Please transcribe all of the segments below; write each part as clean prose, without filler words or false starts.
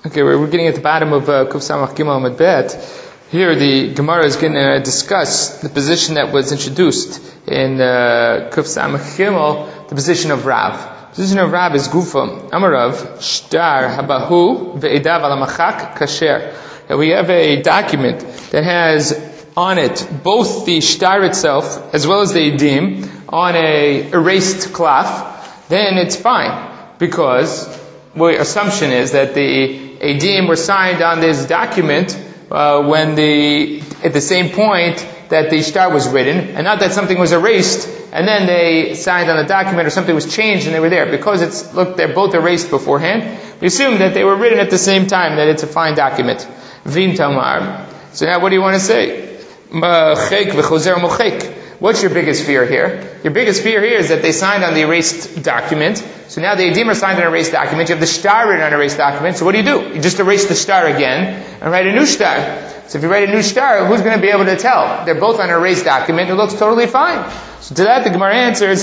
Okay, we're getting at the bottom of Kuf Samach Gimel Amud Bet. Here the Gemara is going to discuss the position that was introduced in Kuf Samach Gimel, the position of Rav. The position of Rav is Gufa Amarav Shtar Habahu Ve'edav Alamachak Kasher. That we have a document that has on it both the shtar itself as well as the edim on a erased cloth, then it's fine, because the assumption is that the edim were signed on this document at the same point that the shtar was written, and not that something was erased and then they signed on the document or something was changed and they were there. Because they're both erased beforehand, we assume that they were written at the same time, that it's a fine document. Vin Tamar. So now what do you want to say? What's your biggest fear here? Your biggest fear here is that they signed on the erased document. So now the edim are signed on an erased document. You have the shtar written on an erased document. So what do? You just erase the shtar again and write a new shtar. So if you write a new shtar, who's going to be able to tell? They're both on an erased document. It looks totally fine. So to that the Gemara answers,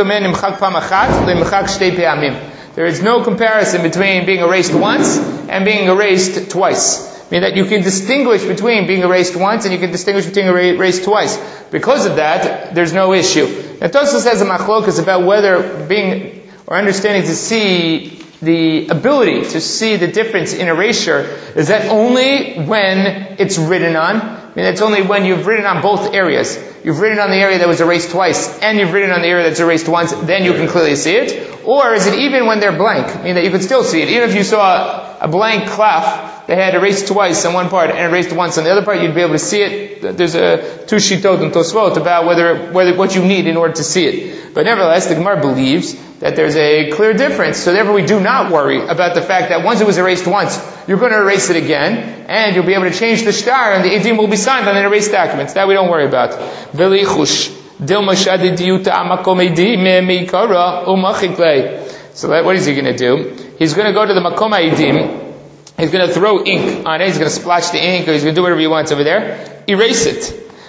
there is no comparison between being erased once and being erased twice. Meaning that you can distinguish between being erased once and you can distinguish between erased twice. Because of that, there's no issue. Now Tosfos has a machlokas about whether being or understanding to see the ability to see the difference in erasure, is that only when it's written on? I mean, it's only when you've written on both areas. You've written on the area that was erased twice, and you've written on the area that's erased once, then you can clearly see it. Or is it even when they're blank? I mean, that you could still see it. Even if you saw a blank cloth that had erased twice on one part and erased once on the other part, you'd be able to see it. There's two shitot and tosfot about whether what you need in order to see it. But nevertheless, the Gemara believes that there's a clear difference. So therefore we do not worry about the fact that once it was erased once, you're going to erase it again, and you'll be able to change the shtar, and the edim will be signed on an erased document. That we don't worry about. So what is he going to do? He's going to go to the makom edim. He's going to throw ink on it. He's going to splash the ink, or he's going to do whatever he wants over there. Erase it.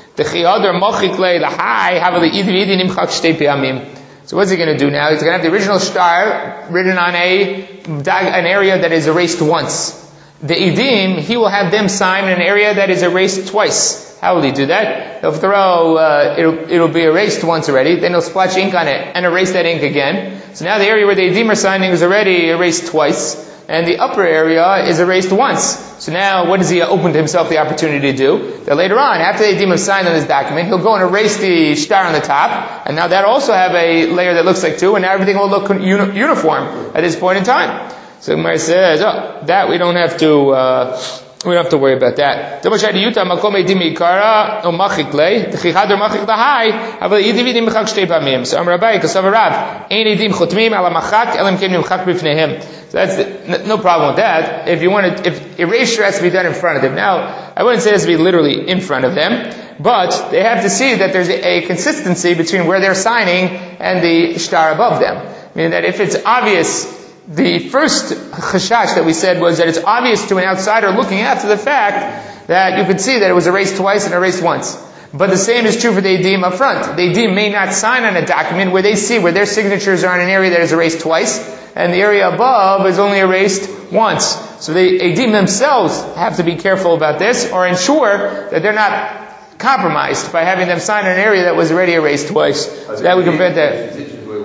So what's he going to do now? He's going to have the original shtar written on an area that is erased once. The edim, he will have them sign in an area that is erased twice. How will he do that? He'll throw, it'll be erased once already, then he'll splash ink on it and erase that ink again. So now the area where the edim are signing is already erased twice, and the upper area is erased once. So now, what does he open to himself the opportunity to do? That later on, after the edim have signed on this document, he'll go and erase the shtar on the top, and now that also have a layer that looks like two, and now everything will look uniform at this point in time. So Gemara says, that we don't have to worry about that. So that's no problem with that. If erasure has to be done in front of them. Now, I wouldn't say it has to be literally in front of them, but they have to see that there's a consistency between where they're signing and the shtar above them. Meaning that if it's obvious, the first chashash that we said was that it's obvious to an outsider looking after the fact that you could see that it was erased twice and erased once. But the same is true for the edim up front. The edim may not sign on a document where they see where their signatures are in an area that is erased twice, and the area above is only erased once. So the edim themselves have to be careful about this, or ensure that they're not compromised by having them sign on an area that was already erased twice. So that we can prevent that.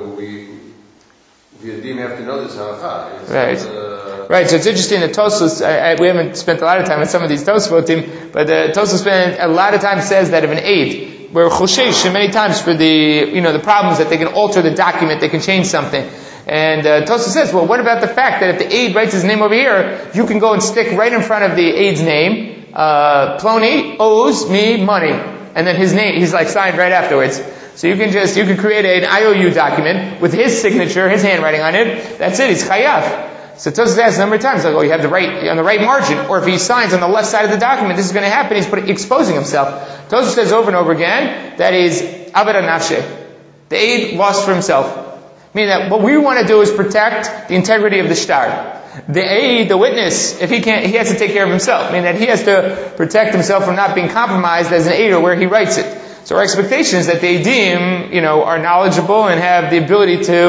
The edim have to know this halacha. Right, so it's interesting that Tosfos, we haven't spent a lot of time on some of these Tosfotim, but Tosfos spent a lot of time says that if an aid, where choshesh many times for the problems that they can alter the document, they can change something. And Tosfos says, well, what about the fact that if the aid writes his name over here, you can go and stick right in front of the aid's name, Plony owes me money. And then his name, he's like signed right afterwards. So you can create an IOU document with his signature, his handwriting on it. That's it, he's chayav. So Tosfos asks a number of times, like, you have the right, on the right margin, or if he signs on the left side of the document, this is going to happen, he's exposing himself. Tosfos says over and over again, that is Aved Nafshe. The aid lost for himself. Meaning that what we want to do is protect the integrity of the shtar. The aid, the witness, if he has to take care of himself. Meaning that he has to protect himself from not being compromised as an aider where he writes it. So our expectation is that the edim, are knowledgeable and have the ability to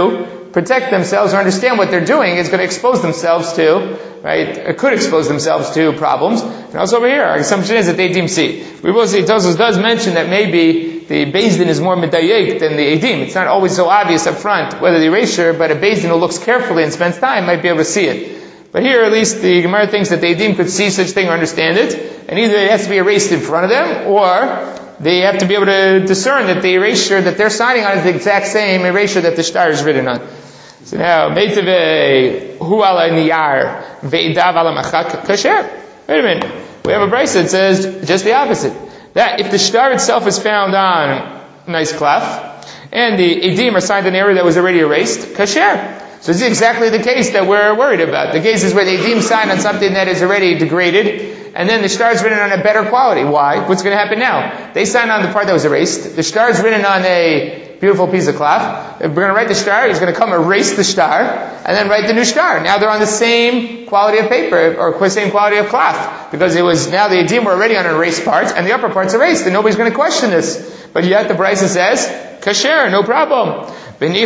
protect themselves or understand what they're doing is going to expose themselves to, right? It could expose themselves to problems. And also over here, our assumption is that they Eidim see. We will see, Tosfos does mention that maybe the Beis Din is more medayek than the Eidim. It's not always so obvious up front whether the erasure, but a Beis Din who looks carefully and spends time might be able to see it. But here, at least, the Gemara thinks that the Eidim could see such thing or understand it, and either it has to be erased in front of them, or they have to be able to discern that the erasure that they're signing on is the exact same erasure that the shtar is written on. So now, Meitave hu ala niyar ve'idav ala machak kasher. Wait a minute. We have a brayso that says just the opposite. That if the shtar itself is found on nice cloth, and the Eidim are signed in an area that was already erased, kasher. So this is exactly the case that we're worried about. The case is where the Eidim sign on something that is already degraded, and then the shtar is written on a better quality. Why? What's going to happen now? They sign on the part that was erased. The shtar is written on a beautiful piece of cloth. If we're going to write the shtar, he's going to come erase the shtar, and then write the new shtar. Now they're on the same quality of paper, or same quality of cloth, because it was, now the Eidim were already on an erased part, and the upper part's erased, and nobody's going to question this. But yet the brayso says, kasher, no problem. Why don't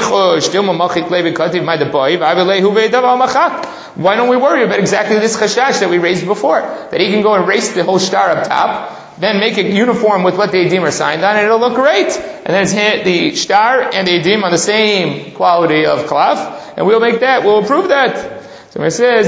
we worry about exactly this chashash that we raised before? That he can go and erase the whole shtar up top, then make it uniform with what the Eidim are signed on, and it'll look great. And then it's the shtar and the Eidim on the same quality of cloth, and we'll approve that. So it says,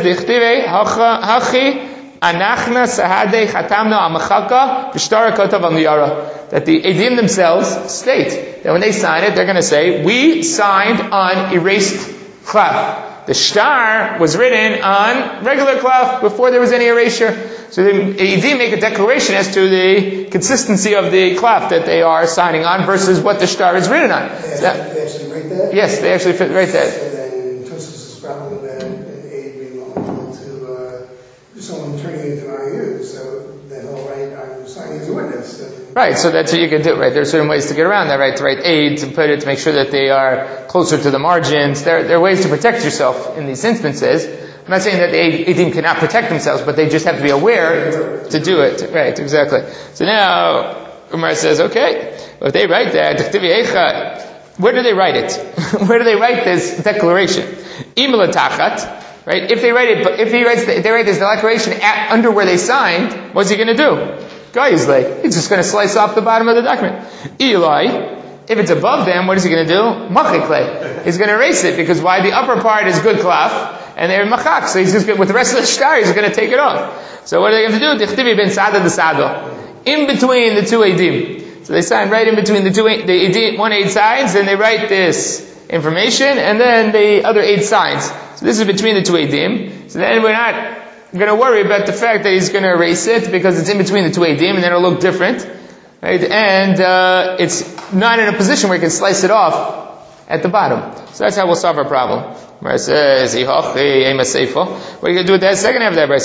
that the Eidim themselves state that when they sign it, they're going to say, we signed on erased cloth. The shtar was written on regular cloth before there was any erasure. So the Eidim make a declaration as to the consistency of the cloth that they are signing on versus what the shtar is written on. They actually write that? Yes, they actually write that. So then Tosfos' problem then an aid being able to someone turning into an IU, so then he'll write, I'm signing as a witness. Right, so that's what you can do, right? There are certain ways to get around that, right? To write aid, to put it, to make sure that they are closer to the margins. There are ways to protect yourself in these instances. I'm not saying that the Eidim cannot protect themselves, but they just have to be aware to do it. Right, exactly. So now, Umar says, okay, if they write that, where do they write it? Where do they write this declaration? Right? If they write this declaration under where they signed, what's he going to do? He's just going to slice off the bottom of the document. Eli, if it's above them, what is he going to do? Machik. He's going to erase it, because why? The upper part is good cloth, and they're machak, so he's just with the rest of the shtar, he's going to take it off. So what are they going to do? Dichtivi ben sada de sado. In between the two Eidim. So they sign right in between the Eidim, one Eid signs, and they write this information, and then the other Eid signs. So this is between the two Eidim. So then we're not going to worry about the fact that he's going to erase it, because it's in between the two Eidim, and then it'll look different. Right? And it's not in a position where you can slice it off at the bottom. So that's how we'll solve our problem. Where it says, what are you going to do with that second half of that verse?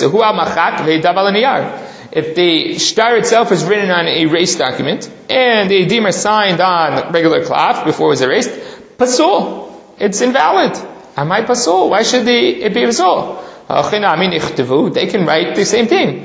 If the shtar itself is written on an erased document, and the Eidim are signed on regular cloth before it was erased, pasul. It's invalid. Amai pasul. Why should it be pasul? They can write the same thing.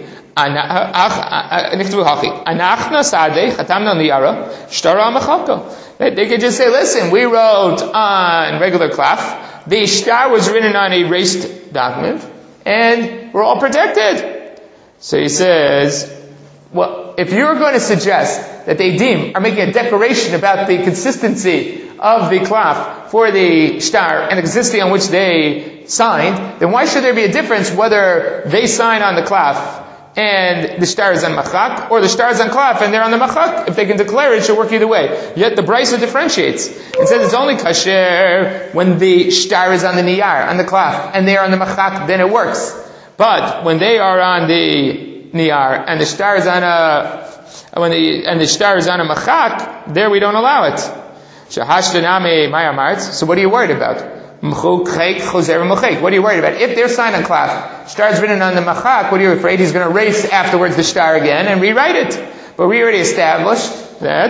They could just say, listen, we wrote on regular cloth, the shtar was written on a erased document, and we're all protected. So he says, well, if you're going to suggest that the Eidim are making a declaration about the consistency of the cloth for the shtar and the consistency on which they signed, then why should there be a difference whether they sign on the cloth and the shtar is on machak, or the shtar is on cloth and they're on the machak? If they can declare it, it should work either way. Yet the brayso differentiates. It says it's only kasher when the shtar is on the niyar, on the cloth, and they are on the machak, then it works. But when they are on the niyar and the shtar is on a machak, there we don't allow it. So what are you worried about? What are you worried about? If they're signed on cloth, shtar is written on the machak, what are you afraid? He's going to erase afterwards the shtar again and rewrite it. But we already established that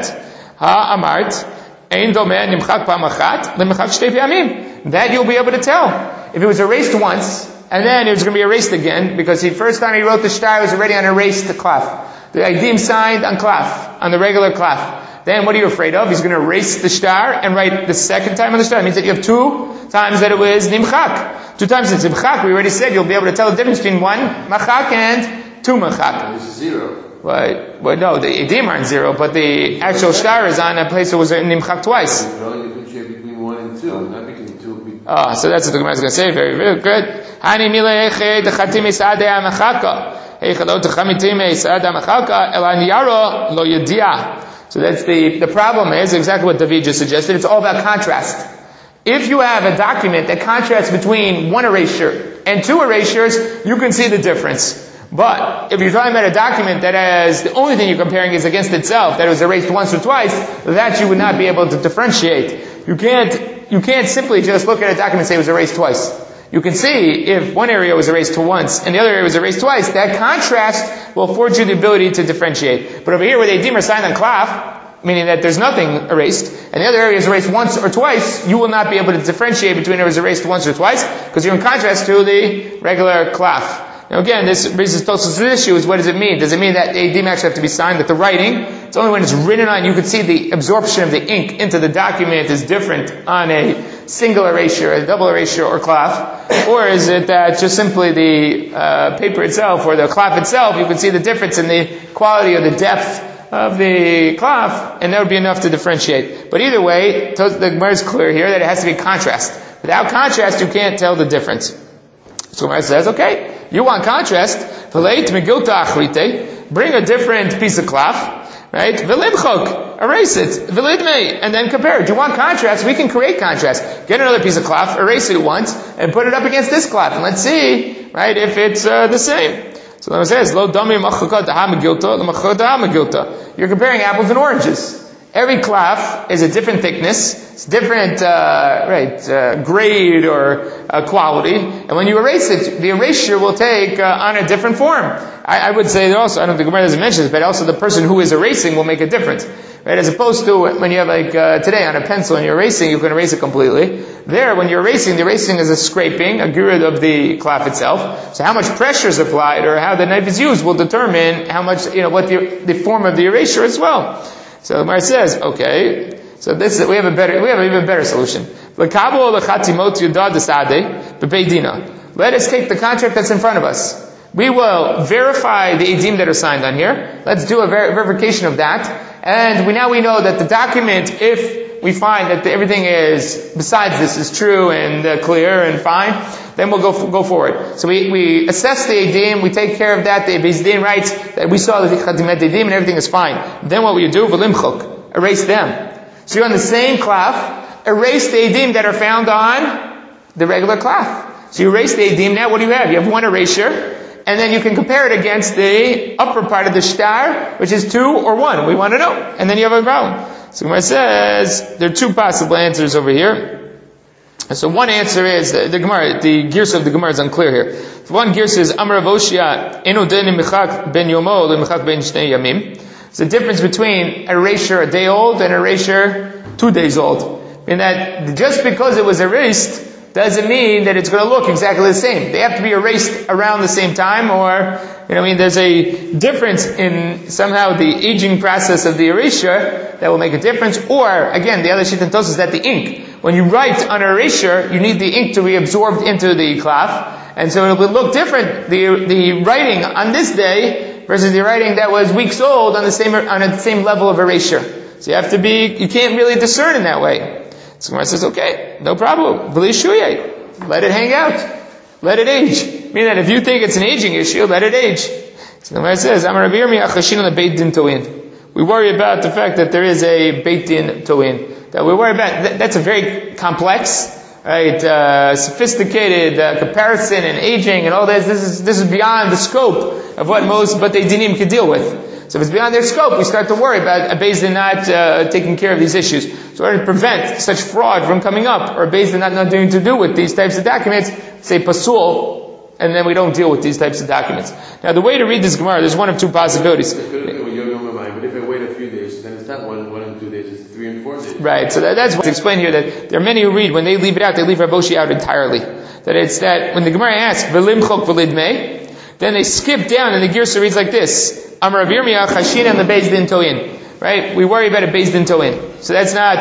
that you'll be able to tell. If it was erased once, and then it was going to be erased again, because the first time he wrote the shtar, it was already on erased cloth. The Eidim signed on cloth, on the regular cloth. then what are you afraid of? He's going to erase the shtar and write the second time on the shtar. It means that you have 2 times that it was nimchak. 2 times it's nimchak. We already said you'll be able to tell the difference between 1 machak and 2 machak. This is 0. Well, no, the edim aren't 0, but the actual shtar is on a place that was nimchak twice. You can only differentiate between 1 and 2, not between 2. So that's what the Gemara is going to say. Very, very good. Hani mile eche dechatim isade amachaka. Echalot chamitim isade amachaka elan yaro lo yedia. So that's the problem is exactly what David just suggested. It's all about contrast. If you have a document that contrasts between 1 erasure and 2 erasures, you can see the difference. But if you're talking about a document that has the only thing you're comparing is against itself, that it was erased once or twice, that you would not be able to differentiate. You can't simply just look at a document and say it was erased twice. You can see if one area was erased once and the other area was erased twice, that contrast will afford you the ability to differentiate. But over here where the edim are signed on klaf, meaning that there's nothing erased, and the other area is erased once or twice, you will not be able to differentiate between it was erased once or twice, because you're in contrast to the regular klaf. Now again, this raises Tosfos' issue is what does it mean? Does it mean that the edim actually have to be signed, that the writing, it's only when it's written on, you can see the absorption of the ink into the document is different on a single erasure, a double erasure, or klaf? Or is it that just simply the paper itself, or the klaf itself, you can see the difference in the quality or the depth of the klaf, and that would be enough to differentiate. But either way, the Gemara is clear here that it has to be contrast. Without contrast, you can't tell the difference. So Gemara says, okay, you want contrast, bring a different piece of klaf, right? V'limchok, erase it, v'lidmei, and then compare it. Do you want contrast? We can create contrast. Get another piece of klaf, erase it once, and put it up against this klaf, and let's see, right, if it's the same. So the Gemara says, lo dami machakot ha'megilta, l'machakot ha'megilta. You're comparing apples and oranges. Every klaf is a different thickness, it's different, grade or quality, and when you erase it, the erasure will take on a different form. I would say that also, I don't think the Gemara doesn't mention this, but also the person who is erasing will make a difference, right? As opposed to when you have today on a pencil and you're erasing, you can erase it completely. There, when you're erasing, the erasing is a scraping, a girid of the klaf itself. So how much pressure is applied or how the knife is used will determine how much, what the form of the erasure as well. So the Gemara says, okay, so we have an even better solution. Let us take the contract that's in front of us. We will verify the edim that are signed on here. Let's do a verification of that. And we know that the document, if we find that everything is, besides this is true and clear and fine, then we'll go forward. So we assess the edim, we take care of that. The Beis Din writes that we saw the chatimet edim and everything is fine. Then what will you do? V'limchok, erase them. So you're on the same klaf, erase the edim that are found on the regular klaf. So you erase the edim, now what do you have? You have one erasure, and then you can compare it against the upper part of the shtar, which is 2 or 1. We want to know. And then you have a problem. So Gemara says, there are 2 possible answers over here. So one answer is, the girsa of the Gemara is unclear here. One girsa is, Amar Avoshia, Eno den michak ben yomo, michak ben shnei yamim. It's the difference between erasure a day old and erasure 2 days old. In that, just because it was erased, doesn't mean that it's going to look exactly the same. They have to be erased around the same time, or, there's a difference in somehow the aging process of the erasure that will make a difference. Or, again, the other shittim tells us that the ink, when you write on an erasure, you need the ink to be absorbed into the klaf, and so it will look different. The writing on this day versus the writing that was weeks old on the same level of erasure. So you can't really discern in that way. So Gemara says, okay, no problem. Let it hang out. Let it age. Meaning that if you think it's an aging issue, let it age. So Gemara says, we worry about the fact that there is a Beit Din Toin. That we worry about, that's a very complex, right, sophisticated comparison and aging and all this. This is beyond the scope of what most Batei Dinim could deal with. So if it's beyond their scope, we start to worry about a Beis Din not taking care of these issues. So in order to prevent such fraud from coming up, or a Beis Din not nothing to do with these types of documents, say pasul, and then we don't deal with these types of documents. Now the way to read this Gemara, there's one of 2 possibilities. But if I wait a few days, then it's not 1 and 2 days, it's 3 and 4 days. Right, so that's what's explained here, that there are many who read, when they leave it out, they leave Raboshi out entirely. That it's that, when the Gemara asks, V'limchok v'lidmei, then they skip down and the Girsa reads like this. Amar Rav Yirmiyah Chashin and the Beis Din Toin. right? We worry about a Beis Din To'in. So that's not,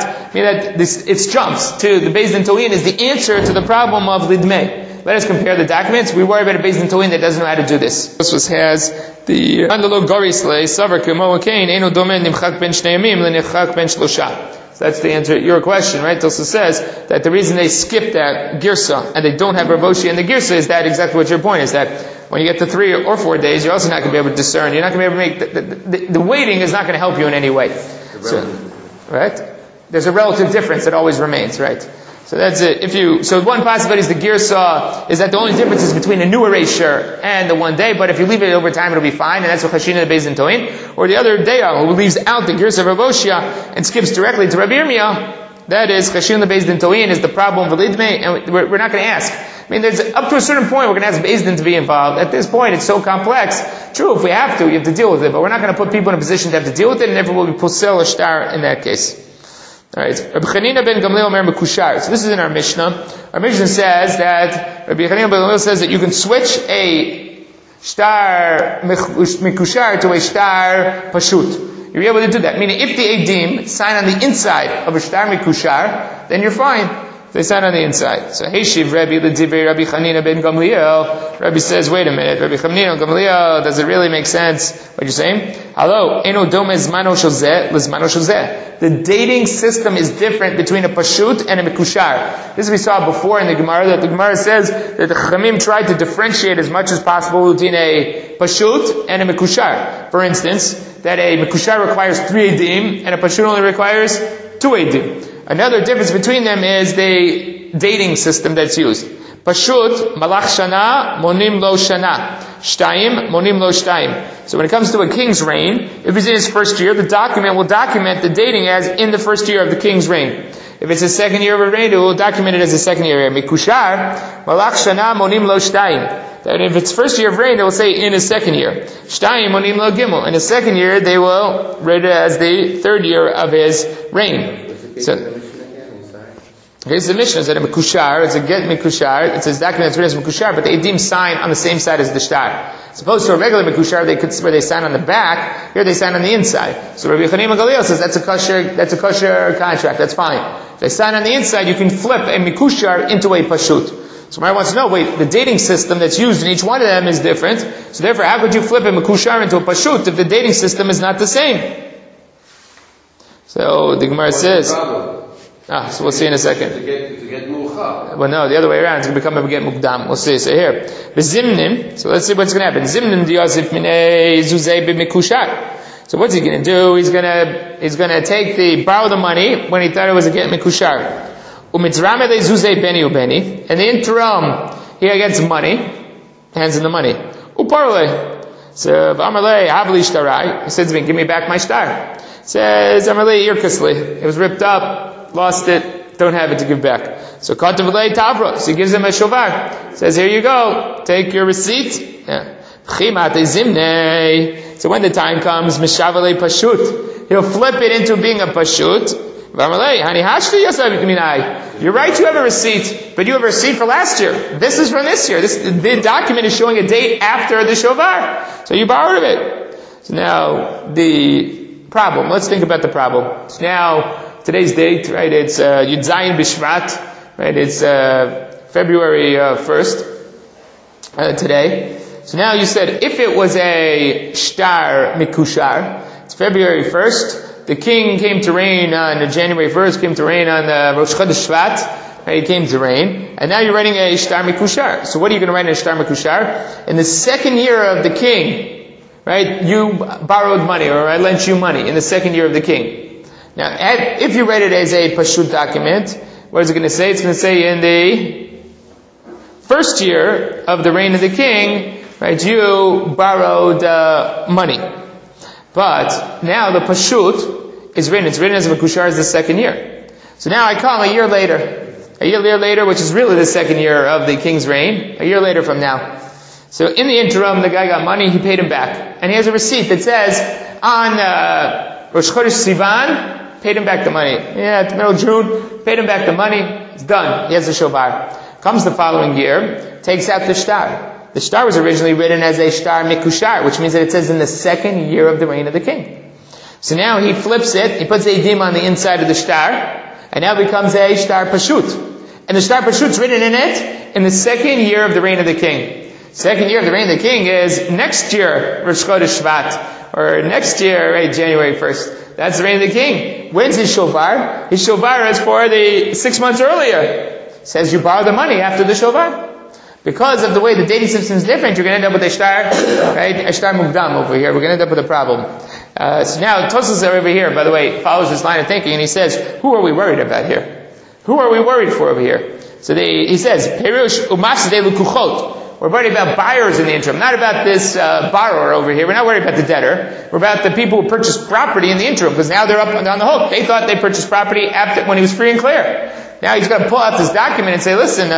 it jumps to the Beis Din To'in is the answer to the problem of Lidmei. Let us compare the documents. We worry about a Beis Din To'in that doesn't know how to do this. This has the Andalo Gorisle, Savar Kemo Kain, Eno Domen Nimchak Ben Shneimim, Lenimchak Ben Shlosha. So that's the answer to your question, right? Tulsa says that the reason they skip that Girsa and they don't have Rav Oshia in the Girsa is that exactly what your point is, that when you get to 3 or 4 days, you're also not going to be able to discern. You're not going to be able to make, the waiting is not going to help you in any way. So, right? There's a relative difference that always remains, right? So that's it. So one possibility is the Girsa is that the only difference is between a new erasure and the 1 day, but if you leave it over time, it'll be fine, and that's what Chashina the Beis Din To'in. Or the other day, who leaves out the Girsa of Rav Oshia and skips directly to Rabbi Yirmiyah, that is Chashina the Beis Din To'in is the problem of Lidmei, and we're not going to ask. There's up to a certain point, we're going to ask Beis Din to be involved. At this point, it's so complex. True, if we have to, you have to deal with it, but we're not going to put people in a position to have to deal with it, and therefore we'll be posel or shtar in that case. Alright, Rabbi Chanina ben Gamliel Omer Mekushar. So this is in our Mishnah. Our Mishnah says that, Rabbi Chanina ben Gamliel says that you can switch a shtar Mekushar to a shtar Pashut. You'll be able to do that. Meaning, if the Eidim sign on the inside of a shtar Mekushar, then you're fine. They sign on the inside. So, Heishiv Rabbi L'Divrei Rabbi Chanina ben Gamliel. Rabbi says, wait a minute, Rabbi Chanina ben Gamliel, does it really make sense what you're saying? Hello, Eno Dome Zmano Shozeh, L'Zmano Shozeh. The dating system is different between a Pashut and a Mekushar. This we saw before in the Gemara, that the Gemara says that the Chachamim tried to differentiate as much as possible between a Pashut and a Mekushar. For instance, that a Mekushar requires 3 Eidim and a Pashut only requires 2 Eidim. Another difference between them is the dating system that's used. Pashut, malach shana, monim lo shana. Shtayim, monim lo shtayim. So when it comes to a king's reign, if he's in his first year, the document will document the dating as in the first year of the king's reign. If it's the second year of a reign, it will document it as the second year. Mikushar, malach shana, monim lo shtayim. That if it's first year of reign, they will say in his second year. Shtayim, monim lo gimel. In his second year, they will rate it as the third year of his reign. So, here's the Mishnah, is that a Mekushar, it's a get Mekushar, it says document that's written as Mekushar, but the Eidim sign on the same side as the shtar. As opposed to a regular Mekushar, where they sign on the back, here they sign on the inside. So Rabbi Chanina Galil says that's a kosher contract, that's fine. If they sign on the inside, you can flip a Mekushar into a Pashut. So Mara wants to know, wait, the dating system that's used in each one of them is different, so therefore how could you flip a Mekushar into a Pashut if the dating system is not the same? So the Gemara says, so we'll see in a second. To get mucha. Well, no, the other way around. It's going to become a get mukdam. We'll see. So here, the zimnim. So let's see what's going to happen. Zimnim diyasif minei zuzei b'mikushar. So what's he going to do? He's going to borrow the money when he thought it was a get mikushar. Umitzrame de zuzei beni ubeni. In the interim, he gets money, hands in the money. Uparle. So Amarle havli shtarai. He says to me, give me back my shtar. Says Amarle irkasli. It was ripped up. Lost it, don't have it to give back. So Katav Tavra, so he gives him a shovar. Says, here you go, take your receipt. Yeah. So when the time comes, Mishavale Pashut, he'll flip it into being a Pashut. You're right, you have a receipt, but you have a receipt for last year. This is from this year. The document is showing a date after the shovar. So you borrowed it. So now, the problem, let's think about the problem. So now, today's date, right, it's Yud Zayin B'Shvat, right, it's February 1st, today. So now you said, if it was a Shtar Mikushar, it's February 1st, the king came to reign on January 1st, came to reign on Rosh Chodesh Shvat, right, he came to reign, and now you're writing a Shtar Mikushar. So what are you going to write in a Shtar Mikushar? In the second year of the king, right, you borrowed money, or I lent you money in the second year of the king. Now, if you read it as a Pashut document, what is it going to say? It's going to say in the first year of the reign of the king, right, you borrowed money. But now the Pashut is written, it's written as a Mekushar as the second year. So now I come a year later, which is really the second year of the king's reign, a year later from now. So in the interim, the guy got money, he paid him back. And he has a receipt that says, on Rosh Chodesh Sivan, paid him back the money. Yeah, it's middle of June, paid him back the money, it's done. He has the shovar. Comes the following year, takes out the shtar. The shtar was originally written as a shtar mikushar, which means that it says in the second year of the reign of the king. So now he flips it, he puts the edim on the inside of the shtar, and now it becomes a shtar pashut. And the shtar pashut's written in it in the second year of the reign of the king. Second year of the reign of the king is next year, Rosh Chodesh Shvat, or next year, right, January 1st. That's the reign of the king. When's his shofar? His shofar is for the 6 months earlier. Says you borrow the money after the shofar. Because of the way the dating system is different, you're going to end up with a shtar, right? A shtar mukdam over here. We're going to end up with a problem. So now Tosfos over here, by the way, follows this line of thinking, and he says, who are we worried about here? Who are we worried for over here? So he says, Perush umasdei lukuchot. We're worried about buyers in the interim, not about this borrower over here. We're not worried about the debtor. We're about the people who purchased property in the interim, because now they're up and on the hook. They thought they purchased property after when he was free and clear. Now he's going to pull out this document and say, listen,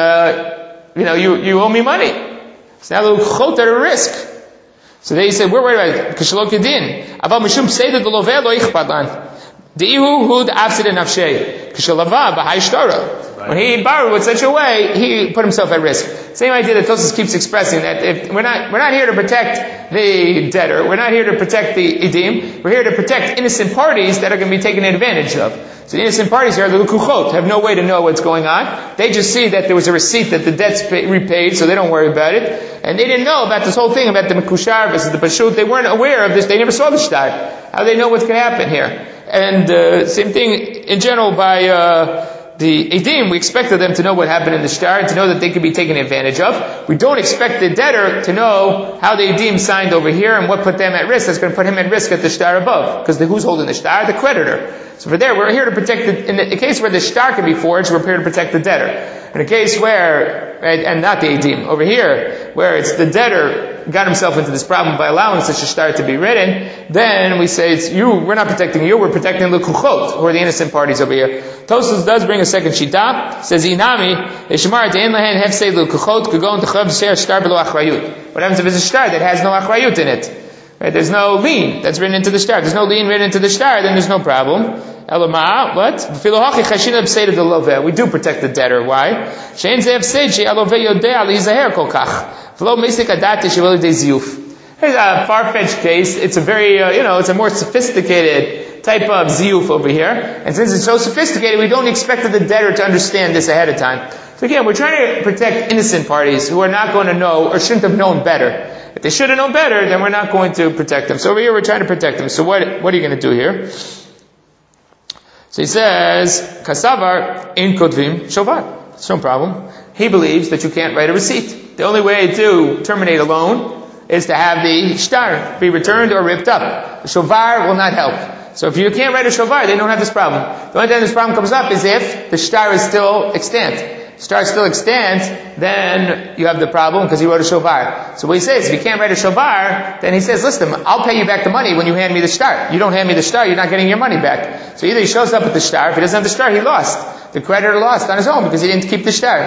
you owe me money. So now the lukuchot are at risk. So they said, we're worried about Kishalok Yedin. Aval Mishum Pseida de Loveh lo Ichpad Lan. De'ihu hud afsid nafshei. Kishalava b'hai shtara. When he borrowed in such a way, he put himself at risk. Same idea that Tosfos keeps expressing, that if we're not here to protect the debtor, we're not here to protect the edim, we're here to protect innocent parties that are going to be taken advantage of. So the innocent parties here, the lukuchot, have no way to know what's going on. They just see that there was a receipt that the debt's repaid, so they don't worry about it. And they didn't know about this whole thing about the mekushar versus the pashut. They weren't aware of this. They never saw the shtar. How do they know what's going to happen here? And same thing in general by the edim. We expected them to know what happened in the shtar and to know that they could be taken advantage of. We don't expect the debtor to know how the edim signed over here and what put them at risk. That's going to put him at risk at the shtar above. Because who's holding the shtar? The creditor. So for there, we're here to protect in the case where the shtar can be forged, we're here to protect the debtor. In a case where, right, and not the edim, over here, where it's the debtor got himself into this problem by allowing such a shtar to be written, then we say it's you, we're not protecting you, we're protecting the lukuchot, who are the innocent parties over here. Tosfos does bring a second shita, says Inami, Eshmar de'en lahen hefsei lukuchot kugon t'chav she'er shtar below achrayut. What happens if it's a shtar that has no achrayut in it? Right, there's no lien that's written into the shtar. There's no lien written into the shtar, then there's no problem. Elamah, what? We do protect the debtor. Why? Here's a far-fetched case. It's a very, it's a more sophisticated type of ziyuf over here. And since it's so sophisticated, we don't expect the debtor to understand this ahead of time. So again, we're trying to protect innocent parties who are not going to know or shouldn't have known better. If they should have known better, then we're not going to protect them. So over here, we're trying to protect them. So what are you going to do here? So he says, Kasavar in Kotvim Shovar. It's no problem. He believes that you can't write a receipt. The only way to terminate a loan is to have the shtar be returned or ripped up. The shovar will not help. So if you can't write a shovar, they don't have this problem. The only time this problem comes up is if the shtar is still extant. Shtar still extant, then you have the problem because he wrote a shovar. So what he says, if you can't write a shovar, then he says, listen, I'll pay you back the money when you hand me the shtar. You don't hand me the shtar, you're not getting your money back. So either he shows up with the shtar, if he doesn't have the shtar, he lost. The creditor lost on his own because he didn't keep the shtar.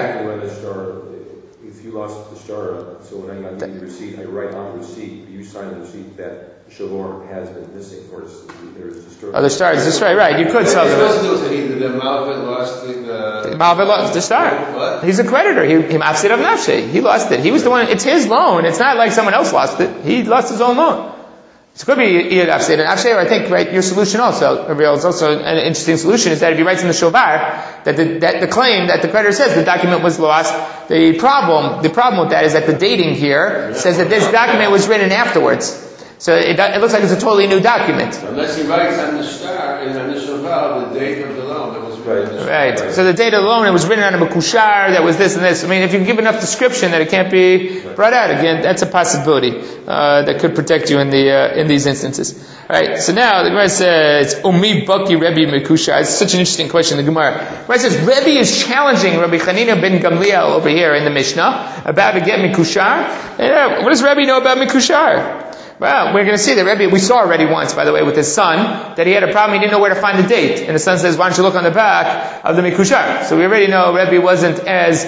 If you lost the shtar, so when I give you the receipt, I write on the receipt, you sign the receipt that the shovar has been missing, or there is a shtar. Oh, the shtar is just right. You could sell them. The Malvin lost the Malvin lost the shtar. What? He's a creditor. He mafsid of nafshe. He lost it. He was the one. It's his loan. It's not like someone else lost it. He lost his own loan. So it could be either nafsid and nafshe, or I think, right, your solution also, Gabriel, is also an interesting solution, is that if he writes in the shovar that the claim that the creditor says the document was lost, the problem with that is that the dating here says that this document was written afterwards. So it looks like it's a totally new document. Unless he writes on the shtar and on the shovar the date of the loan that was written. Right. So the date of the loan, it was written on a mekushar, that was this and this. I mean, if you can give enough description that it can't be brought out again, that's a possibility that could protect you in these instances. All right. So now the Gemara says, "Umi baki Rebbe mekushar." It's such an interesting question. The Gemara says Rebbe is challenging Rabbi Chanina ben Gamliel over here in the Mishnah about to get mekushar. What does Rebbe know about mekushar? Well, we're going to see that Rebbe, we saw already once, by the way, with his son, that he had a problem, he didn't know where to find the date. And the son says, why don't you look on the back of the mikushar? So we already know Rebbe wasn't as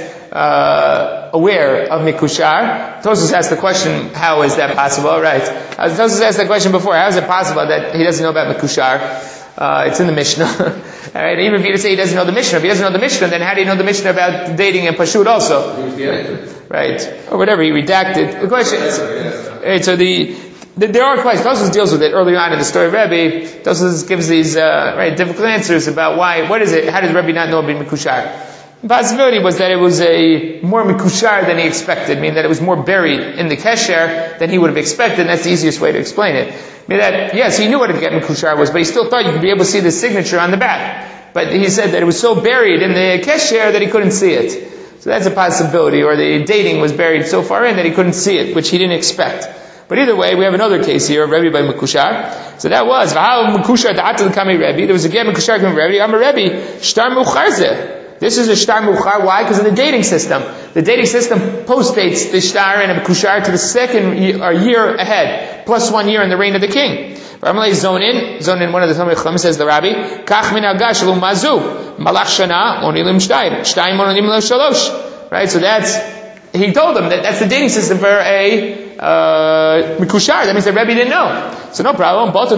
aware of mikushar. Tosfos asked the question, how is that possible? Right. Tosfos asked the question before, how is it possible that he doesn't know about mikushar? It's in the Mishnah. Alright, even if you say he doesn't know the Mishnah, if he doesn't know the Mishnah, then how do you know the Mishnah about dating and pashut also? Right. Or whatever, he redacted. The question is, right, so there are questions. Tosfos deals with it early on in the story of Rebbe. Tosfos gives these difficult answers about how does Rebbe not know being Mekushar? The possibility was that it was a more Mekushar than he expected, meaning that it was more buried in the Kesher than he would have expected, and that's the easiest way to explain it. Meaning that, yes, he knew what a get Mekushar was, but he still thought you could be able to see the signature on the back. But he said that it was so buried in the Kesher that he couldn't see it. So that's a possibility, or the dating was buried so far in that he couldn't see it, which he didn't expect. But either way, we have another case here of Rebbe by Mekushar. So that was, there was a get Mekushar coming Rebbe, I'm a Rebbe, Shtar Mucharze. This is a Shtar Muchar. Why? Because of the dating system. The dating system postdates the Shtar and a Mekushar to the second year ahead, plus 1 year in the reign of the king. Zonin, one of the Talmid Chacham says the Rabbi, Kach min agash lo mazu, malach shana onilim shtayim onilim lo shalosh. Right? So he told them that's the dating system for a Mekushar. That means that Rebbe didn't know. So no problem. Once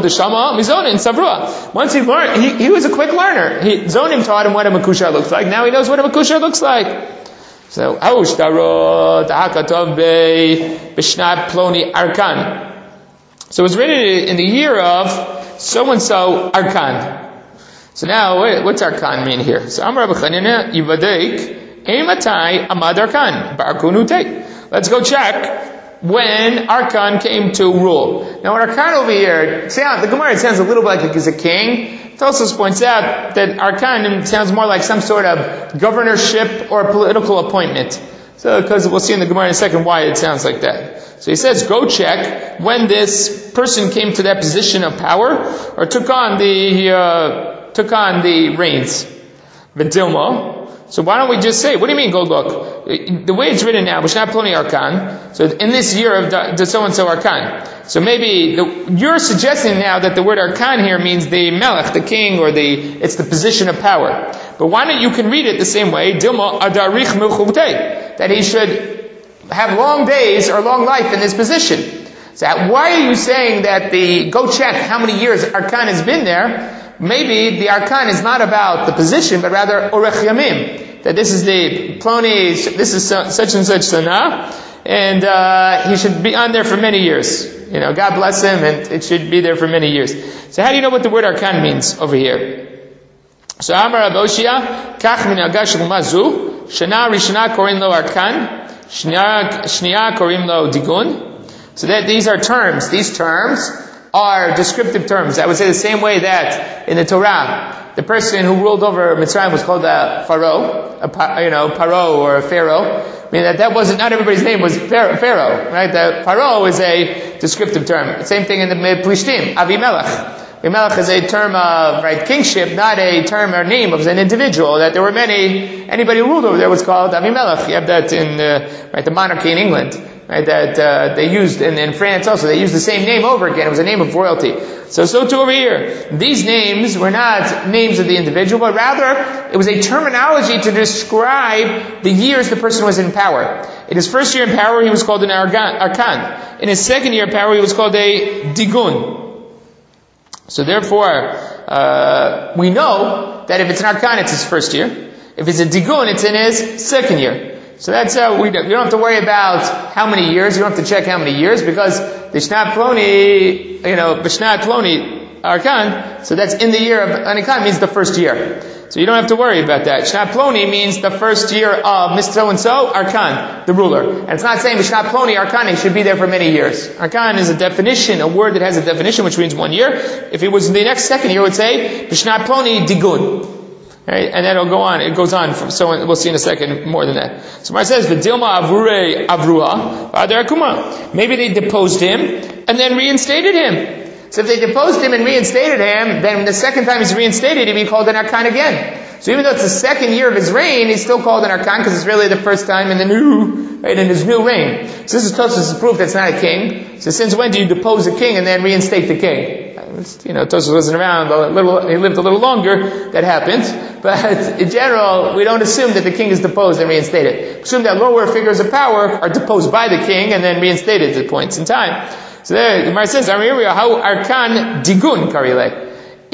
he learned, he was a quick learner. Zonim taught him what a Mekushar looks like. Now he knows what a Mekushar looks like. So, Bishnat Ploni Arkan. So it was written in the year of so-and-so Arkan. So now, what's Arkan mean here? So Amar Rabbi Chanina, Yivadeik, Eimatai Amad Arkan, Ba'arkunute. Let's go check when Arkan came to rule. Now, when Arkan over here, the Gemara, it sounds a little bit like he's a king. Tosfos points out that Arkan sounds more like some sort of governorship or political appointment. So, because we'll see in the Gemara in a second why it sounds like that. So he says, go check when this person came to that position of power or took on the reins. V'dilma. So why don't we just say, what do you mean go look? The way it's written now, Bishnat Ploni Arkan, so in this year of the so-and-so Arkan. So maybe you're suggesting now that the word Arkan here means the Melech, the king, or it's the position of power. But why don't you can read it the same way, Dilma Adarich Milchutei, that he should have long days or long life in this position. So why are you saying that go check how many years Arkan has been there? Maybe the Arkan is not about the position, but rather Orech Yamim. That this is the Ploni, this is such and such Sanah, and he should be on there for many years. God bless him, and it should be there for many years. So how do you know what the word Arkan means over here? So Amar Aboshia, Kach min agash l'mazu, Shana Rishana korim lo Arkan, Shnia korim lo Digun. So that these are terms. These terms are descriptive terms. I would say the same way that in the Torah, the person who ruled over Mitzrayim was called Pharaoh, Paro or Pharaoh. I mean that wasn't, not everybody's name was Pharaoh, right? The Paro is a descriptive term. Same thing in the Plishtim, Avimelech. Avimelech is a term of, kingship, not a term or name of an individual, that there were anybody who ruled over there was called Avimelech. You have that in, the monarchy in England. Right, that they used in France also. They used the same name over again. It was a name of royalty. So too over here. These names were not names of the individual, but rather it was a terminology to describe the years the person was in power. In his first year in power, he was called an Arkan. In his second year in power, he was called a Digun. So therefore, we know that if it's an Arkan, it's his first year. If it's a Digun, it's in his second year. So that's how we do. You don't have to worry about how many years. You don't have to check how many years because the Bishnat Ploni, Bishnat Ploni Arkan, so that's in the year of Anikan means the first year. So you don't have to worry about that. Bishnat Ploni means the first year of Mr. So-and-so, Arkan, the ruler. And it's not saying Bishnat Ploni Arkan, he should be there for many years. Arkan is a definition, a word that has a definition which means 1 year. If it was in the second year, it would say Bishnat Ploni Digun. Right? And then it'll go on. It goes on. So we'll see in a second more than that. So Mar says, "V'dilma avure avruha v'adarakuma." Maybe they deposed him and then reinstated him. So if they deposed him and reinstated him, then the second time he's reinstated, he'd be called an Arkan again. So even though it's the second year of his reign, he's still called an Arkan because it's really the first time in in his new reign. So this is Tosfos' proof that's not a king. So since when do you depose a king and then reinstate the king? Tosfos wasn't around he lived a little longer, that happened. But in general, we don't assume that the king is deposed and reinstated. We assume that lower figures of power are deposed by the king and then reinstated at points in time. So there, the Gemara says, how Arkan Digun Karile.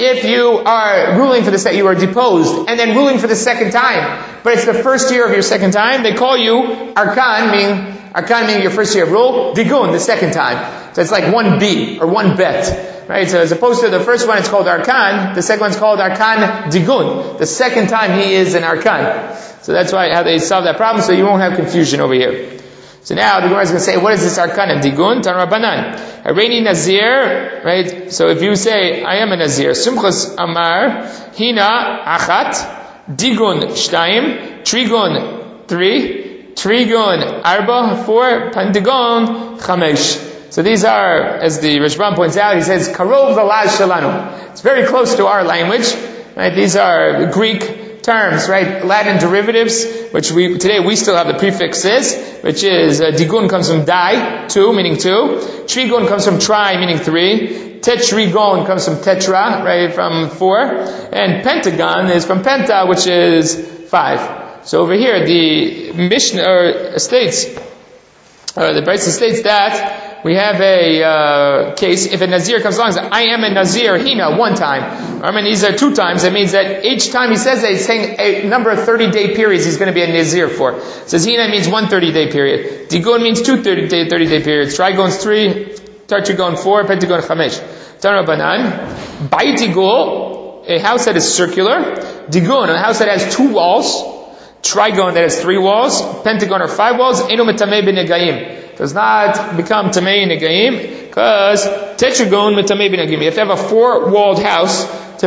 if you are ruling for you are deposed, and then ruling for the second time, but it's the first year of your second time, they call you Arkan, meaning your first year of rule, Digun, the second time. So it's like 1B, or 1 bet. Right? So as opposed to the first one, it's called Arkan, the second one's called Arkan Digun. The second time he is an Arkan. So that's how they solve that problem, so you won't have confusion over here. So now the Gemara is going to say, what is this Arkan and Digun? Tan Rabbanan. Hareini Nazir, right? So if you say, I am a Nazir, Simchas Amar, Hina Achat, Digun Shtayim, Trigun 3, Trigun Arba 4, Pandigun Chamesh. So these are, as the Rashbam points out, he says, Karov Velaz Shalanu. It's very close to our language, right? These are Greek terms, right? Latin derivatives, which today we still have the prefixes, which is, Digun comes from Dai, 2, meaning 2. Trigun comes from Tri, meaning 3. Tetrigon comes from Tetra, right, from 4. And Pentagon is from Penta, which is 5. So over here, the Mishnah states, the Brisa states that we have a case, if a Nazir comes along and says, I am a Nazir, Hina, 1 time, or a Nazir 2 times, that means that each time he says that, he's saying a number of 30-day periods he's going to be a Nazir for. It says Hina means 1 30-day period. Digun means 2 30-day periods. Trigon's 3, Tetragon 4, Pentagon 5. Tan Rabbanan, Baitigul, a house that is circular. Digun, a house that has 2 walls. Trigon that has 3 walls. Pentagon or 5 walls. Eno metamei b'negaim. Does not become tamei negaim, because tetragon metamei b'negaim. You have to have a 4-walled house to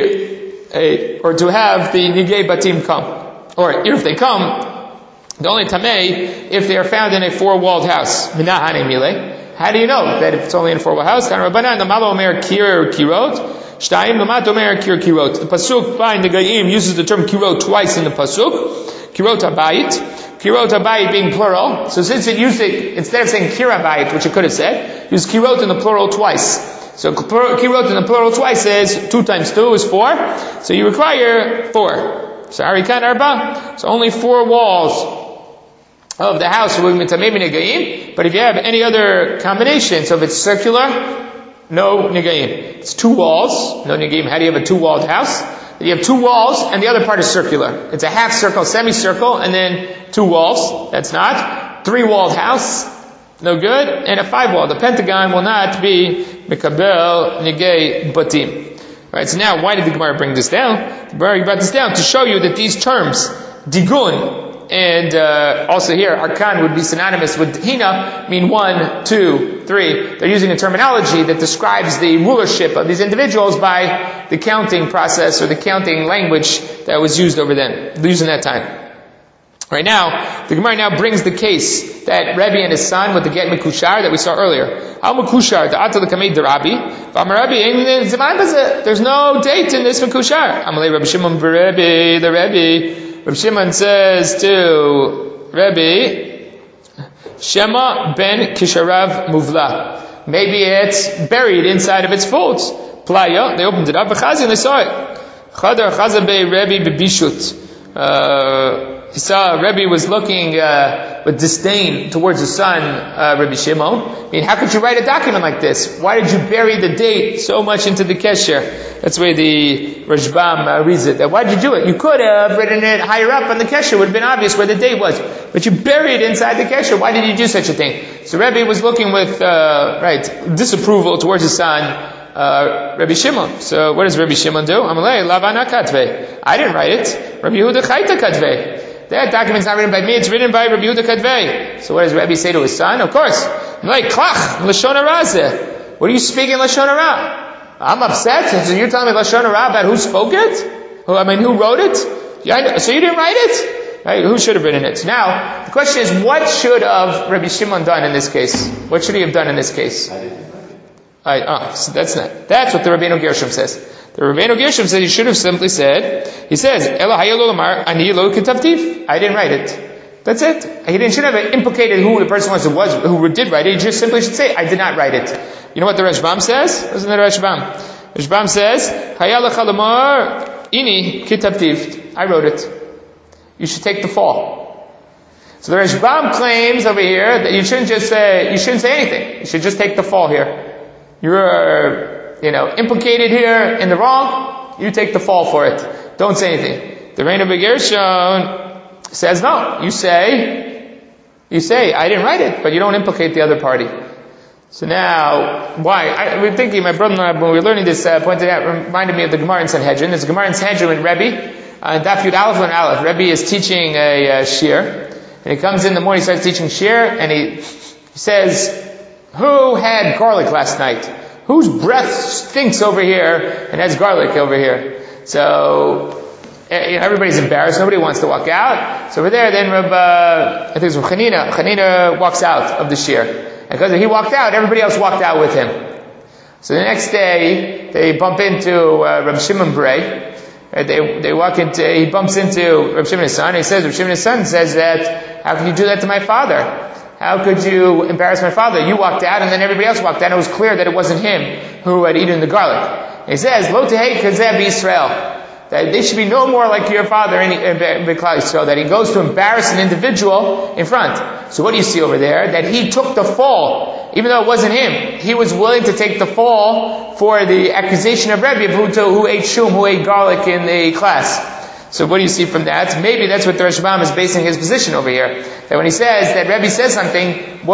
have the negay batim come. Or if they come, the only tamei if they are found in a 4-walled house. Minahane mile. How do you know that if it's only in a 4-walled house? Kan Rabbanan, the Malo Omer Kir Kirot. Shtayim Lamat Omer Kir Kirot. The pasuk by negaim uses the term kirot twice in the pasuk. Kirot habayit. Kirot habayit being plural. So since it used it, instead of saying kirabayit, which it could have said, use kirot in the plural twice. So kirot in the plural twice is 2 times 2 is 4. So you require 4. So Arikan Arba. So only 4 walls of the house will be mitamei b'negaim. But if you have any other combination, so if it's circular, no negaim. It's 2 walls, no negaim. How do you have a 2-walled house? You have 2 walls, and the other part is circular. It's a half circle, semicircle, and then 2 walls. That's not. 3-walled house, no good. And a 5-wall. The pentagon will not be mikabel negay batim. Right. So now, why did the Gemara bring this down? The Gemara brought this down to show you that these terms, digun, and also here, Arkan would be synonymous with Hina, mean 1, 2, 3. They're using a terminology that describes the rulership of these individuals by the counting process or the counting language that was used over then, used in that time. Right now, the Gemara now brings the case that Rebbe and his son with the get Mekushar that we saw earlier. How Mekushar, the Atal Kamei the Rabbi, there's no date in this Mekushar. Amalei Rabbi Shimon Rebbe, the Rebbe. Rabbi Shimon says to Rebbe, Shema ben Kisharav Muvla. Maybe it's buried inside of its folds. Playa, they opened it up, and they saw it. Chadar Chazabe Rebbe Bebishut. He saw Rebbe was looking with disdain towards his son, Rabbi Shimon. I mean, how could you write a document like this? Why did you bury the date so much into the kesher? That's the way the Rashbam reads it. Why did you do it? You could have written it higher up on the kesher. It would have been obvious where the date was. But you buried it inside the kesher. Why did you do such a thing? So Rebbe was looking with disapproval towards his son, Rabbi Shimon. So what does Rabbi Shimon do? Amalei Lavana Katvei. I didn't write it. Rabbi Yehuda Chaita Katvei. That document's not written by me, it's written by Rabbi Yehuda Kadvei. So what does Rabbi say to his son? Of course, like, Klach, Lashon Hara. What are you speaking Lashon Hara? I'm upset. So you're telling me Lashon Hara about who spoke it? Who wrote it? So you didn't write it? Right? Who should have written it? Now, the question is, what should have Rabbi Shimon done in this case? What should he have done in this case? So that's what the Rabbeinu Gershom says. The Rabbeinu Gershom said he should have simply said, he says, Ela hayalo lamar ani lo kitavtiv. I didn't write it. That's it. He shouldn't have implicated who the person was who did write it. He just simply should say, I did not write it. You know what the Rashbam says? Listen to the Rashbam. Rashbam says, Hayalacha lamar ini kitavtiv. I wrote it. You should take the fall. So the Rashbam claims over here that you shouldn't say anything. You should just take the fall here. You're implicated here in the wrong, you take the fall for it. Don't say anything. The Reina Begershon says, no, you say, I didn't write it, but you don't implicate the other party. So now, why? We're thinking, my brother-in-law, when we were learning this, pointed out, reminded me of the Gemara in Sanhedrin. There's a Gemara in Sanhedrin with Rebbe, Daf Yud Aleph and Aleph. Rebbe is teaching a shir, and he comes in the morning, he starts teaching shir, and he says, who had garlic last night? Whose breath stinks over here and has garlic over here? So, everybody's embarrassed. Nobody wants to walk out. So over there, then I think it was Chanina. Chanina walks out of the shir. And because he walked out, everybody else walked out with him. So the next day, they bump into Reb Shimon Brei. They walk into, he bumps into Reb Shimon's son. He says, Reb Shimon's son says that, how could you do that to my father? How could you embarrass my father? You walked out and then everybody else walked out and it was clear that it wasn't him who had eaten the garlic. And he says, Lo tehei kazeh b'Yisrael. That they should be no more like your father in Klal Yisrael, that he goes to embarrass an individual in front. So what do you see over there? That he took the fall, even though it wasn't him. He was willing to take the fall for the accusation of Rebbe who ate shum, who ate garlic in the class. So what do you see from that? Maybe that's what the Rashbam is basing his position over here. That when he says that Rebbe says something,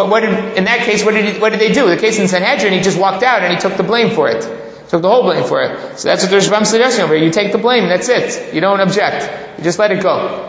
in that case, what did they do? The case in Sanhedrin, he just walked out and he took the blame for it. Took the whole blame for it. So that's what the Rashbam is suggesting over here. You take the blame, that's it. You don't object. You just let it go.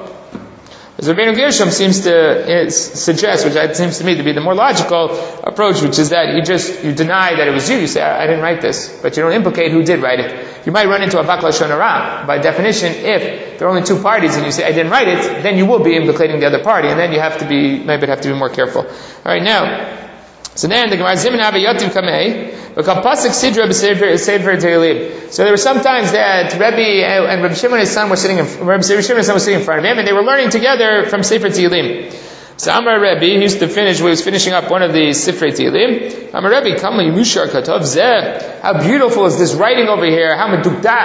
As Rabbeinu Gershom seems to suggest, which seems to me to be the more logical approach, which is that you deny that it was you. You say, I didn't write this. But you don't implicate who did write it. You might run into a Avak Lashon Hara. By definition, if there are only two parties and you say, I didn't write it, then you will be implicating the other party. And then you maybe have to be more careful. Alright, now, so then the Gemara Zimin Ava Yativ Kamei, Pasuk Sidra B'Sefer Tehillim. So there were some times that Rebbe and Rabbi Shimon and his son were sitting in front of him, and they were learning together from Sefer Tehillim. So Amar Rebbe, he used to finish, he was finishing up one of the Sefer Tehillim. Amar Rebbe, Kama Yimushar Katov Zeh. How beautiful is this writing over here? How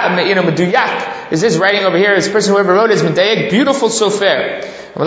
meduyak is this writing over here? This person whoever wrote it is medayek, beautiful sofer.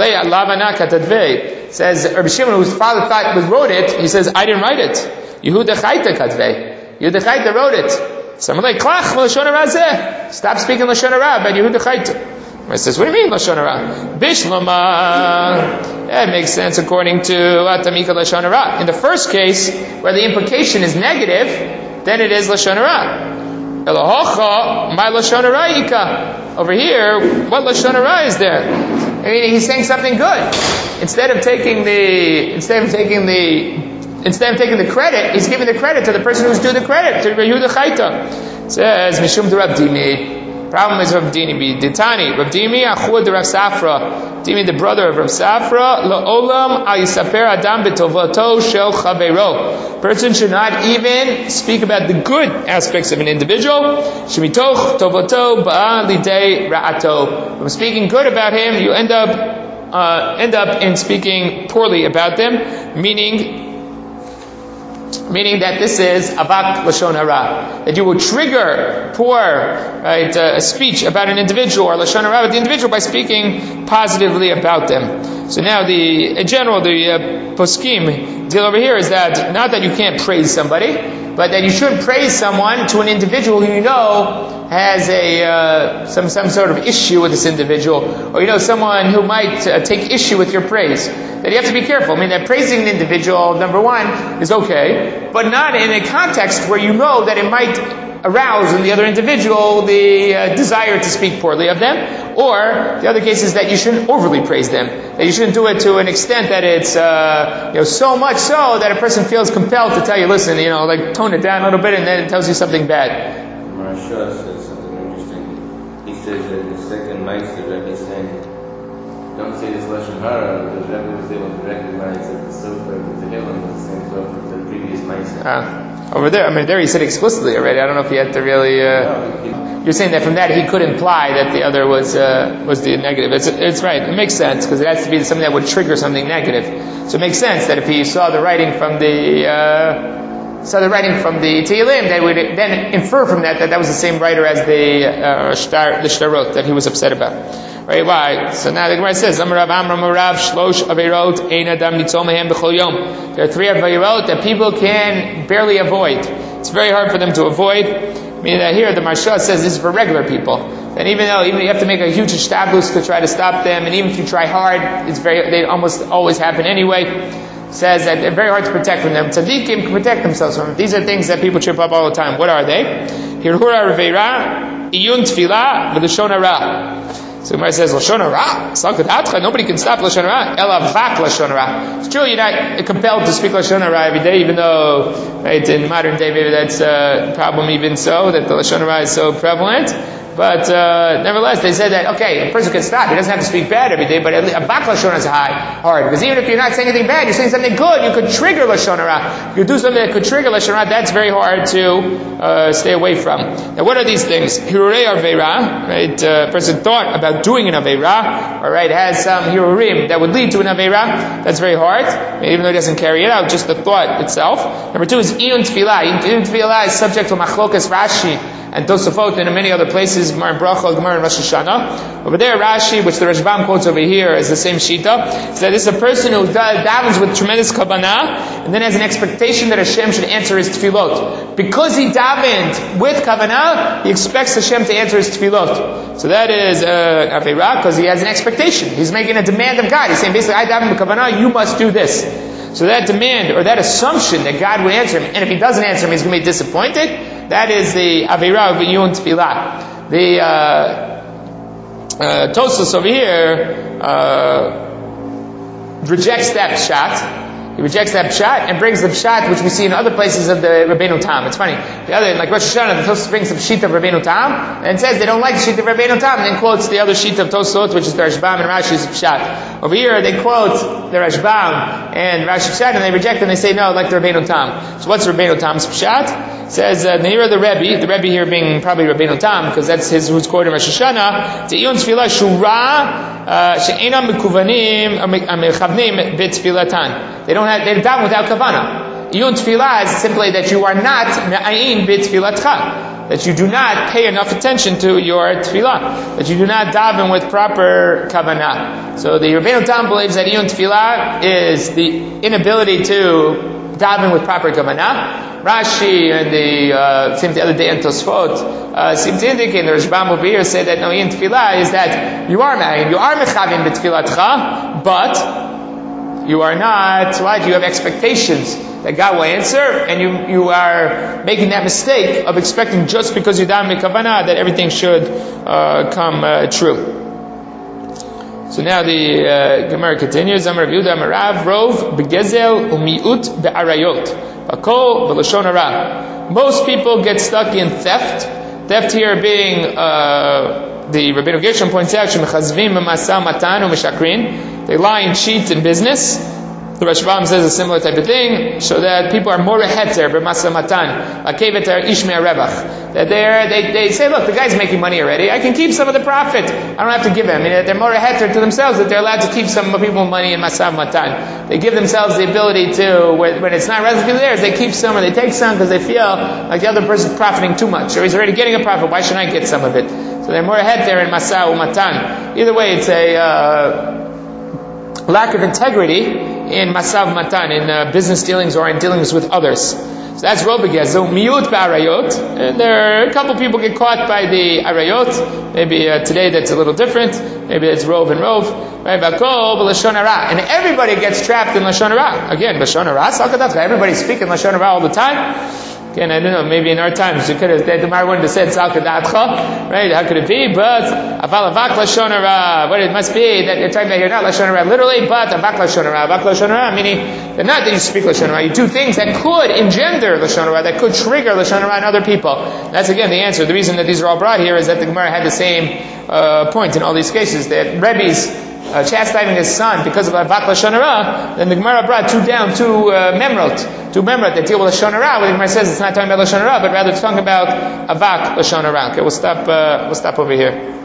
Says Rabbi Shimon, whose father wrote it, he says, I didn't write it. Yehuda Chayta Katvei. Yehuda Chayta wrote it. So I'm like, Klach Lashon Hara Zeh. Stop speaking Lashon Hara about Yehuda Chayta. I says, what do you mean Lashon Hara? Bishlama. That makes sense according to Atamika Lashon Hara. In the first case, where the implication is negative, then it is Lashon Hara. Elohocha, my Lashon Hara Ika. Over here, what Lashon Hara is there? I mean, he's saying something good. Instead of taking the credit, he's giving the credit to the person who's due the credit, to Yehuda Chayta. It says, Mishum de Rav Dimi. Problem is Rav Dimi. Ditani, Rav Dimi, Achud de Rav Safra. Dimi, the brother of Rav Safra. La'olam al yisaper adam betovato shel chaveiro. Person should not even speak about the good aspects of an individual. Shemitoch tovato ba'a lidei ra'ato. From speaking good about him, you end up in speaking poorly about them, meaning that this is Avak Lashon Hara. That you will trigger poor a speech about an individual or Lashon Hara about the individual by speaking positively about them. So now the poskim deal over here is that not that you can't praise somebody, but that you shouldn't praise someone to an individual who you know has some sort of issue with this individual, or someone who might take issue with your praise. That you have to be careful. I mean, that praising an individual, number one, is okay, but not in a context where you know that it might arouse in the other individual the desire to speak poorly of them. Or the other case is that you shouldn't overly praise them. That you shouldn't do it to an extent that it's so much so that a person feels compelled to tell you, listen, tone it down a little bit, and then it tells you something bad. Maharsha said something interesting. He says that in the second Meister, Rebbe is saying, don't say this Lashon Hara, because Rebbe was able to recognize that the Sofer and the Tehillim was the same Sofer as the previous Meister. Over there, there he said explicitly already. I don't know if he had to really. You're saying that from that he could imply that the other was the negative. It's right. It makes sense because it has to be something that would trigger something negative. So it makes sense that if he saw the writing from the Tehillim, they would then infer from that was the same writer as the Shtarot that he was upset about. Right? Why? So now the Gemara says, Amar Rav Amram Rav Shlosh Aveirot Ein Adam Nitzol Mehem B'chol Yom. There are 3 Aveirot that people can barely avoid. It's very hard for them to avoid. Meaning that here the Marsha says this is for regular people. And even you have to make a huge ishtabus to try to stop them, and even if you try hard, they almost always happen anyway. Says that they're very hard to protect from them. Tzaddikim can protect themselves from them. These are things that people trip up all the time. What are they? Hirhura Reveira, Iyun Tfilah, V'Lashon Hara. So Gemara says, Lashon Hara? Nobody can stop Lashon Hara. Elavak Lashon Hara. It's true, you're not compelled to speak Lashon Hara every day, even though, right, in modern day, maybe that's a problem even so, that the Lashon Hara is so prevalent. But nevertheless, they said that, okay, a person can stop. He doesn't have to speak bad every day, but a bak lashon hara is hard. Because even if you're not saying anything bad, you're saying something good, you could trigger lashon hara. You could do something that could trigger lashon hara, that's very hard to stay away from. Now, what are these things? Hirurei aveira, right? A person thought about doing an aveira, all right, has some hirurim that would lead to an aveira. That's very hard, even though he doesn't carry it out, just the thought itself. Number 2 is iyun tfilah. Iyun tfilah is subject to machlokas Rashi and Tosafot and in many other places, Gemara in Bracha, Gemara in Rosh Hashanah. Over there, Rashi, which the Rashbam quotes over here as the same Shita, says that this is a person who davens with tremendous kavanah, and then has an expectation that Hashem should answer his tefillot. Because he davened with kavanah, he expects Hashem to answer his tefillot. So that is Aveira, because he has an expectation. He's making a demand of God. He's saying basically, I daven with kavanah, you must do this. So that demand, or that assumption that God will answer him, and if he doesn't answer him, he's going to be disappointed. That is the Aveira of Iyun Tfilah. The Tosfos over here rejects that pshat. He rejects that pshat and brings the pshat which we see in other places of the Rabbeinu Tam. It's funny. The other, like Rosh Hashanah, the Tosfos brings some sheet of Rabbeinu Tam and says they don't like the sheet of Rabbeinu Tam, and then quotes the other sheet of Tosfos, which is the Rashbam and Rashi's pshat. Over here, they quote the Rashbam and Rashi's pshat, and they reject and they say no, like the Rabbeinu Tam. So what's Rabbeinu Tam's pshat? It says Neira the Rebbe here being probably Rabbeinu Tam, because that's who's quoted in Rosh Hashanah. Te'iyun tefillah shura she'enam mekuvanim amechavnim b'tefilatan. They daven without kavanah. Iyun tefillah is simply that you are not me'ayin b'tefilatcha, that you do not pay enough attention to your tefillah, that you do not daven with proper kavanah. So the Rabbeinu Tam believes that Iyun tefillah is the inability to daven with proper kavanah. Rashi and the other day in Tosfot seem to indicate, and the Rashbam over here say that no, Iyun tefillah is that you are mechavim b'tefilatcha, but you are not. Why? You have expectations that God will answer, and you are making that mistake of expecting just because you daven b'kavanah that everything should come true. So now the Gemara continues. Amar Yehuda Amar Rav Rov begezel umiut be'arayot bakol b'lashon hara. Most people get stuck in theft. Theft here being the Rabbeinu Gershon points out shemechazvim b'masam matan u'meshakrin. They lie and cheat in business. The Rashbam says a similar type of thing, so that people are more heter b'masam matan lakevet ish me'arevach. That they say, look, the guy's making money already. I can keep some of the profit. I don't have to give him. I mean, they're more heter to themselves that they're allowed to keep some people money in masam matan. They give themselves the ability to, when it's not relatively theirs, they keep some or they take some because they feel like the other person's profiting too much, or he's already getting a profit. Why shouldn't I get some of it? So they're more heter in masam matan. Either way, it's a lack of integrity in masav matan, in business dealings or in dealings with others. So that's robegezel, miut ba'arayot. And there are a couple people get caught by the arayot. Maybe today that's a little different. Maybe it's rov and rov. Right? Bakol b'lashon hara. And everybody gets trapped in lashon hara. Again, lashon hara. Everybody's speaking lashon hara all the time. Again, I don't know, maybe in our times, the Gemara wouldn't have said Salkadatcha, right? How could it be? But, Avalavak Lashon Hara, what it must be, that you're talking about here, not Lashon Hara literally, but Avak Lashon Hara. Avak Lashon Hara, meaning, that not that you speak Lashon Hara, you do things that could engender Lashon Hara, that could trigger Lashon Hara in other people. That's again the answer. The reason that these are all brought here is that the Gemara had the same point in all these cases, that Rebbe's chastising his son because of Avak Lashon Hara, then the Gemara brought two memrot that deal with Lashon Hara, where the Gemara says it's not talking about Lashon Hara, but rather it's talking about Avak Lashon Hara. Okay, we'll stop over here.